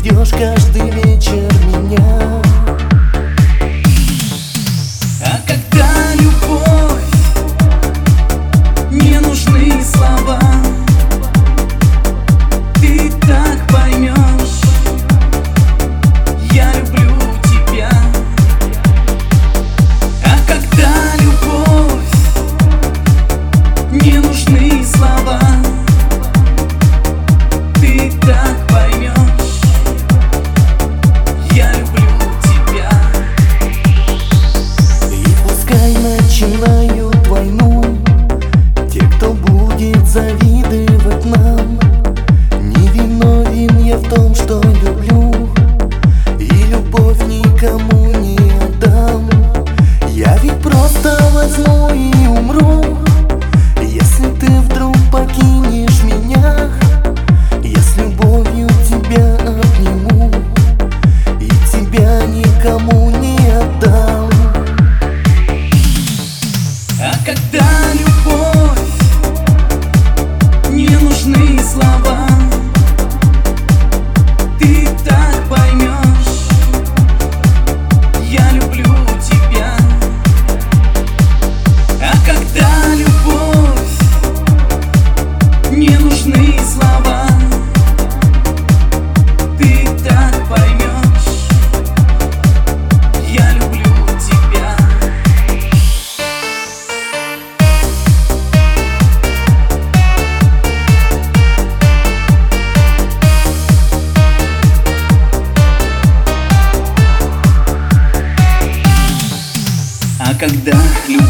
ждешь каждый вечер меня. А когда любовь, не нужны слова, ты так поймешь, я люблю тебя. А когда любовь, не нужны слова, ты так поймешь, я люблю тебя. И пускай начинают войну те, кто будет завидовать нам. Не виновен я в том, что люблю, и любовь никому не отдам. Я ведь просто возьму и умру, если ты вдруг покинешь меня. Я с любовью тебя обниму и тебя никому не отдам. А когда любовь, не нужны слова, ты так поймешь, я люблю тебя. А когда любовь, не нужны слова, ты так поймешь, я люблю тебя. А когда